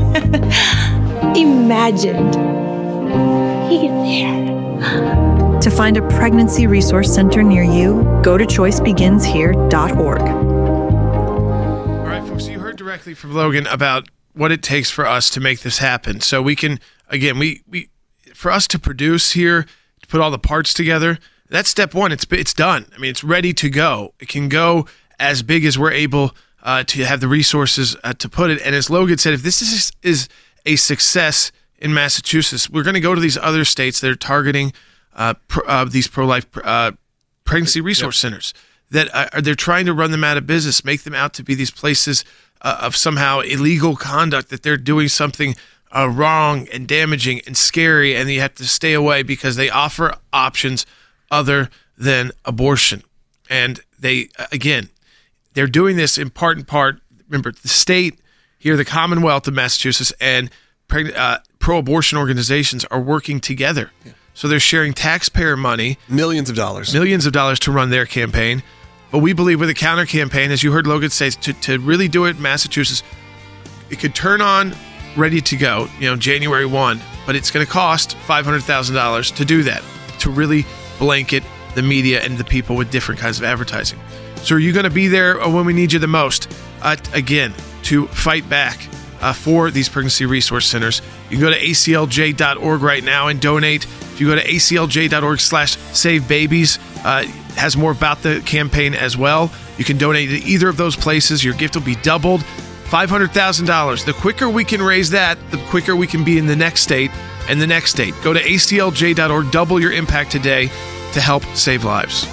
imagined. He there. To find a pregnancy resource center near you, go to choice begins here dot org. All right, folks, you heard directly from Logan about what it takes for us to make this happen. So we can, again, we, we for us to produce here, to put all the parts together, that's step one. It's it's done. I mean, it's ready to go. It can go as big as we're able uh, to have the resources uh, to put it. And as Logan said, if this is, is a success in Massachusetts, we're going to go to these other states that are targeting uh, pro, uh, these pro-life uh, pregnancy resource yep. centers that are they're trying to run them out of business, make them out to be these places uh, of somehow illegal conduct, that they're doing something uh, wrong and damaging and scary, and you have to stay away because they offer options other than abortion. And they, again, they're doing this in part and part. Remember, the state here, the Commonwealth of Massachusetts, and uh, pro-abortion organizations are working together. Yeah. So they're sharing taxpayer money. Millions of dollars. Millions of dollars to run their campaign. But we believe with a counter campaign, as you heard Logan say, to, to really do it in Massachusetts, it could turn on, ready to go, you know, January first, but it's going to cost five hundred thousand dollars to do that, to really blanket the media and the people with different kinds of advertising. So are you going to be there when we need you the most? Uh, again, to fight back uh, for these pregnancy resource centers. You can go to A C L J dot org right now and donate. If you go to A C L J dot org slash save babies, uh, it has more about the campaign as well. You can donate to either of those places. Your gift will be doubled. five hundred thousand dollars. The quicker we can raise that, the quicker we can be in the next state and the next state. Go to A C L J dot org. Double your impact today to help save lives.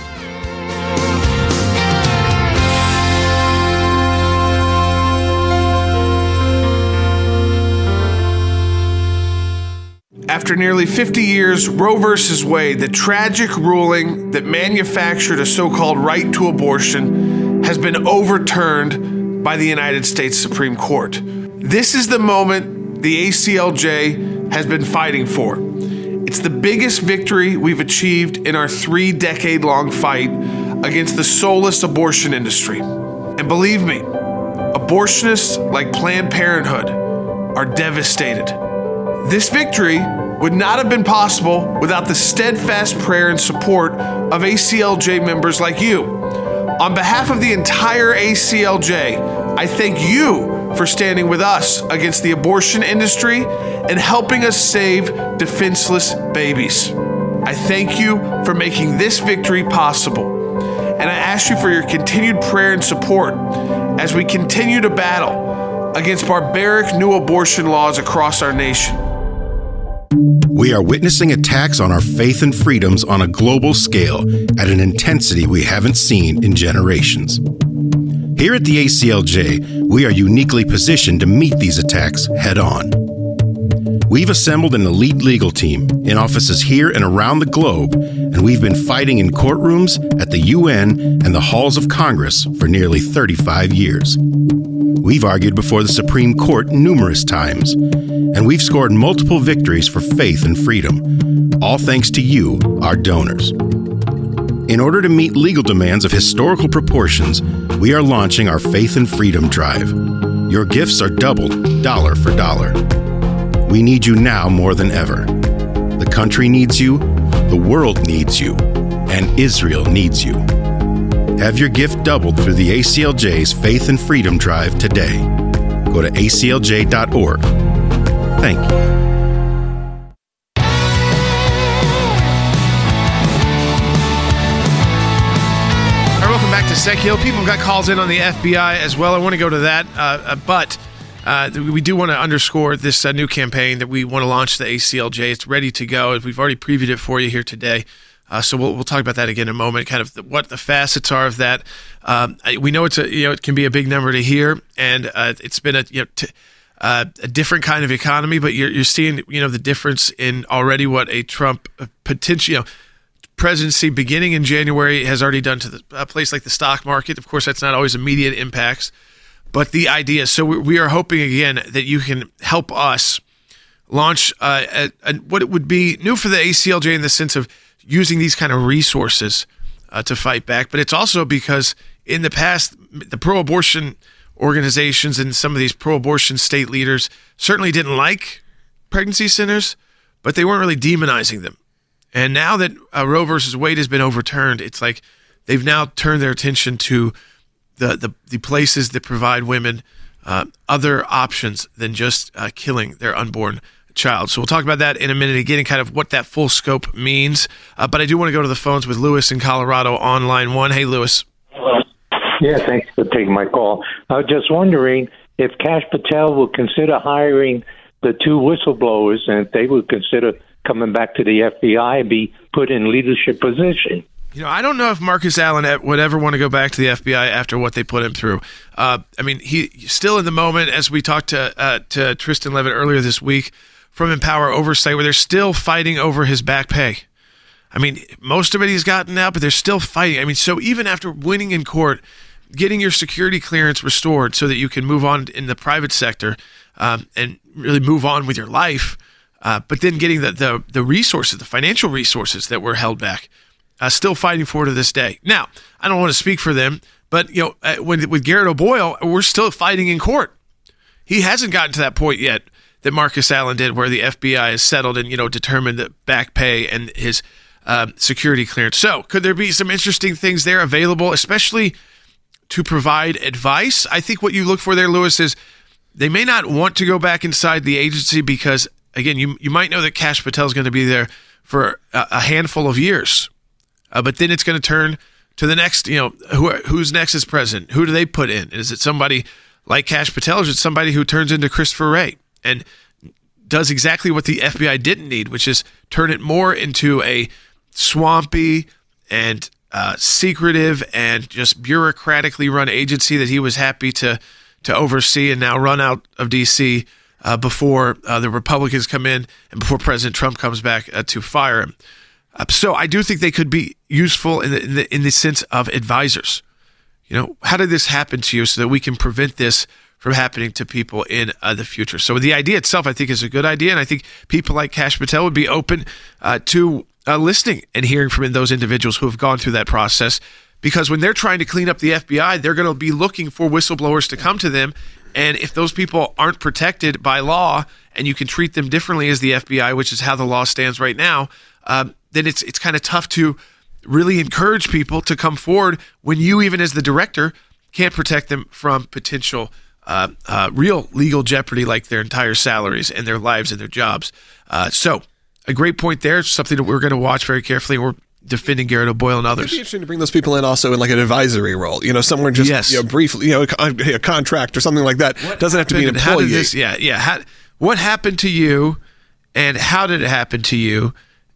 After nearly fifty years, Roe versus Wade, the tragic ruling that manufactured a so-called right to abortion, has been overturned by the United States Supreme Court. This is the moment the A C L J has been fighting for. It's the biggest victory we've achieved in our three-decade-long fight against the soulless abortion industry. And believe me, abortionists like Planned Parenthood are devastated. This victory would not have been possible without the steadfast prayer and support of A C L J members like you. On behalf of the entire A C L J, I thank you for standing with us against the abortion industry and helping us save defenseless babies. I thank you for making this victory possible. And I ask you for your continued prayer and support as we continue to battle against barbaric new abortion laws across our nation. We are witnessing attacks on our faith and freedoms on a global scale at an intensity we haven't seen in generations. Here at the A C L J, we are uniquely positioned to meet these attacks head on. We've assembled an elite legal team in offices here and around the globe, and we've been fighting in courtrooms, at the U N, and the halls of Congress for nearly thirty-five years. We've argued before the Supreme Court numerous times, and we've scored multiple victories for faith and freedom, all thanks to you, our donors. In order to meet legal demands of historical proportions, we are launching our Faith and Freedom Drive. Your gifts are doubled, dollar for dollar. We need you now more than ever. The country needs you, the world needs you, and Israel needs you. Have your gift doubled through the A C L J's Faith and Freedom Drive today. go to A C L J dot org. Thank you. All right, welcome back to Sec Hill. People got calls in on the F B I as well. I want to go to that, uh, uh, but uh, we do want to underscore this uh, new campaign that we want to launch, the A C L J. It's ready to go. We've already previewed it for you here today. Uh, so we'll we'll talk about that again in a moment. Kind of the, what the facets are of that. Um, we know it's a you know it can be a big number to hear, and uh, it's been a you know t- uh, a different kind of economy. But you're you're seeing you know the difference in already what a Trump potential you know presidency beginning in January has already done to the, a place like the stock market. Of course, that's not always immediate impacts, but the idea. So we, we are hoping again that you can help us launch uh, a, a, what it would be new for the A C L J in the sense of using these kind of resources uh, to fight back. But it's also because in the past, the pro-abortion organizations and some of these pro-abortion state leaders certainly didn't like pregnancy centers, but they weren't really demonizing them. And now that uh, Roe versus Wade has been overturned, it's like they've now turned their attention to the the, the places that provide women uh, other options than just uh, killing their unborn child. So we'll talk about that in a minute again and kind of what that full scope means. Uh, but I do want to go to the phones with Lewis in Colorado on line one. Hey, Lewis. Yeah, thanks for taking my call. I was just wondering if Kash Patel would consider hiring the two whistleblowers and if they would consider coming back to the F B I and be put in leadership position. You know, I don't know if Marcus Allen would ever want to go back to the F B I after what they put him through. Uh, I mean, he still in the moment, as we talked to uh, to Tristan Levitt earlier this week, from Empower Oversight, where they're still fighting over his back pay. I mean, most of it he's gotten now, but they're still fighting. I mean, so even after winning in court, getting your security clearance restored so that you can move on in the private sector um, and really move on with your life, uh, but then getting the, the the resources, the financial resources that were held back, uh, still fighting for to this day. Now, I don't want to speak for them, but you know, uh, when, with Garrett O'Boyle, we're still fighting in court. He hasn't gotten to that point yet that Marcus Allen did, where the F B I has settled and, you know, determined the back pay and his um, security clearance. So could there be some interesting things there available, especially to provide advice? I think what you look for there, Lewis, is they may not want to go back inside the agency because, again, you you might know that Kash Patel is going to be there for a, a handful of years, uh, but then it's going to turn to the next, you know, who who's next as president? Who do they put in? Is it somebody like Kash Patel, or is it somebody who turns into Christopher Wray and does exactly what the F B I didn't need, which is turn it more into a swampy and uh, secretive and just bureaucratically run agency that he was happy to to oversee and now run out of D C uh, before uh, the Republicans come in and before President Trump comes back uh, to fire him. Uh, so I do think they could be useful in the, in the in the sense of advisors. You know, how did this happen to you so that we can prevent this from happening to people in uh, the future? So the idea itself, I think, is a good idea, and I think people like Kash Patel would be open uh, to uh, listening and hearing from those individuals who have gone through that process, because when they're trying to clean up the F B I, they're going to be looking for whistleblowers to come to them, and if those people aren't protected by law and you can treat them differently as the F B I, which is how the law stands right now, um, then it's it's kind of tough to really encourage people to come forward when you, even as the director, can't protect them from potential Uh, uh, real legal jeopardy, like their entire salaries and their lives and their jobs. Uh, so a great point there. It's something that we're going to watch very carefully. We're defending Garrett O'Boyle and others. It'd be interesting to bring those people in also in like an advisory role, you know, somewhere just yes. you know, briefly, you know, a, a contract or something like that. What Doesn't have to be an employee. How did this, yeah, yeah. How, what happened to you and how did it happen to you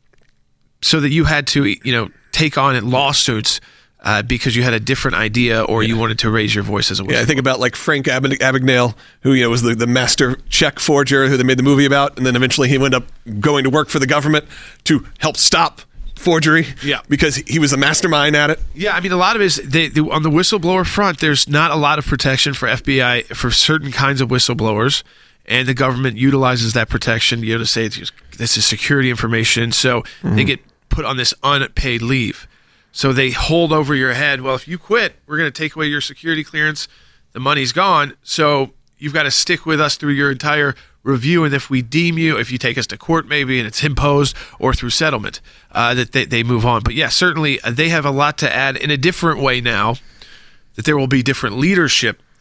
so that you had to, you know, take on lawsuits Uh, because you had a different idea or yeah. you wanted to raise your voice as a whistleblower? Yeah, I think about like Frank Ab- Abagnale, who you know was the, the master check forger who they made the movie about, and then eventually he ended up going to work for the government to help stop forgery yeah. because he was a mastermind at it. Yeah, I mean, a lot of it is, they, they, on the whistleblower front, there's not a lot of protection for F B I for certain kinds of whistleblowers, and the government utilizes that protection, you know, to say it's just, this is security information, so mm-hmm. they get put on this unpaid leave. So they hold over your head, well, if you quit, we're going to take away your security clearance. The money's gone. So you've got to stick with us through your entire review. And if we deem you, if you take us to court maybe and it's imposed or through settlement, uh, that they, they move on. But yeah, certainly uh, they have a lot to add in a different way now, that there will be different leadership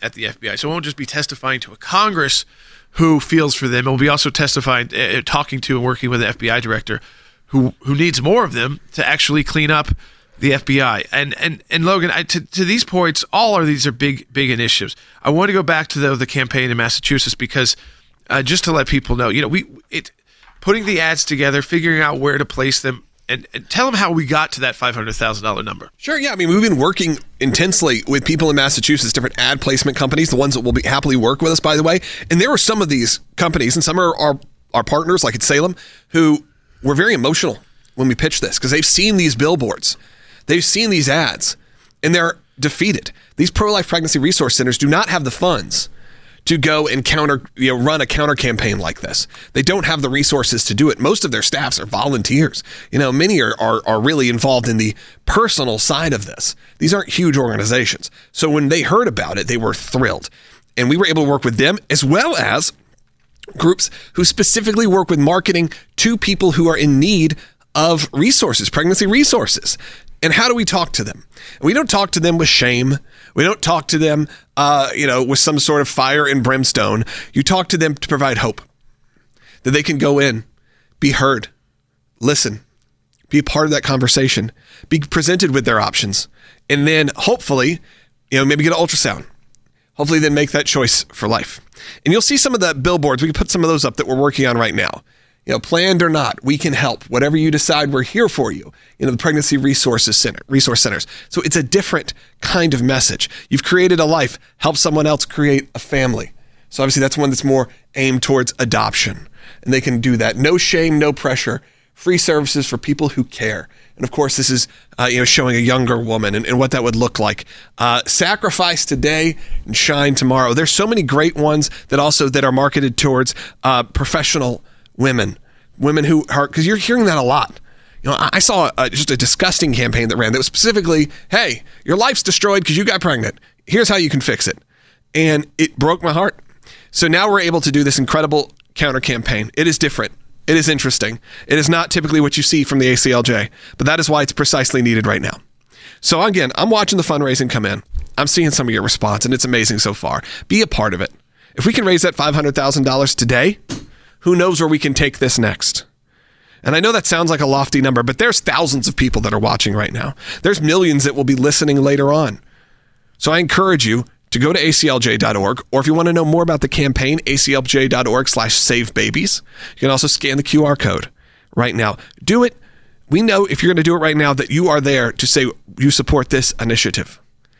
at the F B I. So it won't just be testifying to a Congress who feels for them. It will be also testifying, uh, talking to and working with the F B I director who who needs more of them to actually clean up the F B I. And and and Logan, I, to, to these points, all of these are big, big initiatives. I want to go back to the, the campaign in Massachusetts because uh, just to let people know, you know, we it putting the ads together, figuring out where to place them, and, and tell them how we got to that five hundred thousand dollars number. Sure, yeah. I mean, we've been working intensely with people in Massachusetts, different ad placement companies, the ones that will be happily work with us, by the way. And there were some of these companies, and some are our, our partners, like at Salem, who were very emotional when we pitched this because they've seen these billboards. They've seen these ads, and they're defeated. These pro-life pregnancy resource centers do not have the funds to go and counter, you know, run a counter campaign like this. They don't have the resources to do it. Most of their staffs are volunteers. You know, many are, are, are really involved in the personal side of this. These aren't huge organizations. So when they heard about it, they were thrilled. And we were able to work with them as well as groups who specifically work with marketing to people who are in need of resources, pregnancy resources. And how do we talk to them? We don't talk to them with shame. We don't talk to them, uh, you know, with some sort of fire and brimstone. You talk to them to provide hope, that they can go in, be heard, listen, be a part of that conversation, be presented with their options, and then hopefully, you know, maybe get an ultrasound. Hopefully then make that choice for life. And you'll see some of the billboards. We can put some of those up that we're working on right now. You know, planned or not, we can help. Whatever you decide, we're here for you. You know, the Pregnancy Resources Center, Resource Centers. So it's a different kind of message. You've created a life. Help someone else create a family. So obviously that's one that's more aimed towards adoption. And they can do that. No shame, no pressure. Free services for people who care. And of course, this is uh, you know, showing a younger woman and, and what that would look like. Uh, sacrifice today and shine tomorrow. There's so many great ones that also that are marketed towards uh, professional women, women who are, because you're hearing that a lot. You know, I saw a, just a disgusting campaign that ran that was specifically, hey, your life's destroyed because you got pregnant. Here's how you can fix it. And it broke my heart. So now we're able to do this incredible counter campaign. It is different. It is interesting. It is not typically what you see from the A C L J, but that is why it's precisely needed right now. So again, I'm watching the fundraising come in. I'm seeing some of your response, and it's amazing so far. Be a part of it. If we can raise that five hundred thousand dollars today, who knows where we can take this next? And I know that sounds like a lofty number, but there's thousands of people that are watching right now. There's millions that will be listening later on. So I encourage you to go to A C L J dot org, or if you want to know more about the campaign, A C L J dot org slash save babies. You can also scan the Q R code right now. Do it. We know if you're going to do it right now that you are there to say you support this initiative.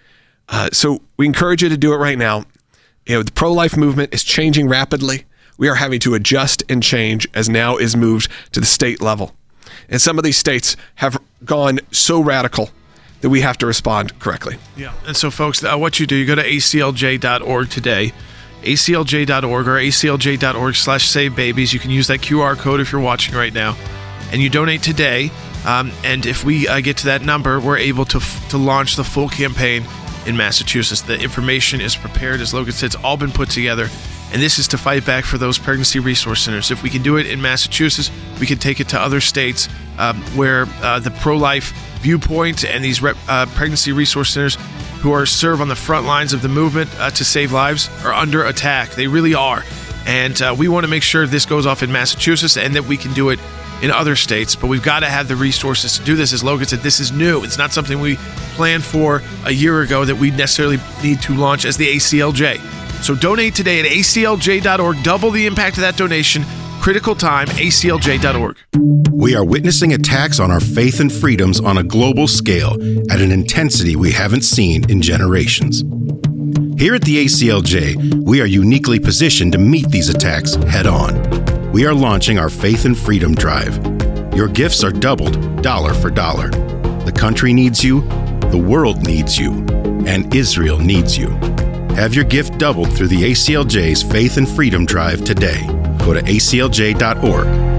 Uh, so we encourage you to do it right now. You know, the pro-life movement is changing rapidly. We are having to adjust and change as now is moved to the state level. And some of these states have gone so radical that we have to respond correctly. Yeah. And so, folks, uh, what you do, you go to A C L J dot org today, A C L J dot org or A C L J dot org slash save babies. You can use that Q R code if you're watching right now. And you donate today. Um, and if we uh, get to that number, we're able to f- to launch the full campaign in Massachusetts. The information is prepared. As Logan said, it's all been put together. And this is to fight back for those pregnancy resource centers. If we can do it in Massachusetts, we can take it to other states um, where uh, the pro-life viewpoint and these rep, uh, pregnancy resource centers who are serve on the front lines of the movement uh, to save lives are under attack. They really are. And uh, we want to make sure this goes off in Massachusetts and that we can do it in other states. But we've got to have the resources to do this. As Logan said, this is new. It's not something we planned for a year ago that we necessarily need to launch as the A C L J. So donate today at A C L J dot org. Double the impact of that donation. Critical time, A C L J dot org. We are witnessing attacks on our faith and freedoms on a global scale at an intensity we haven't seen in generations. Here at the A C L J, we are uniquely positioned to meet these attacks head on. We are launching our Faith and Freedom Drive. Your gifts are doubled, dollar for dollar. The country needs you, the world needs you, and Israel needs you. Have your gift doubled through the A C L J's Faith and Freedom Drive today. Go to A C L J dot org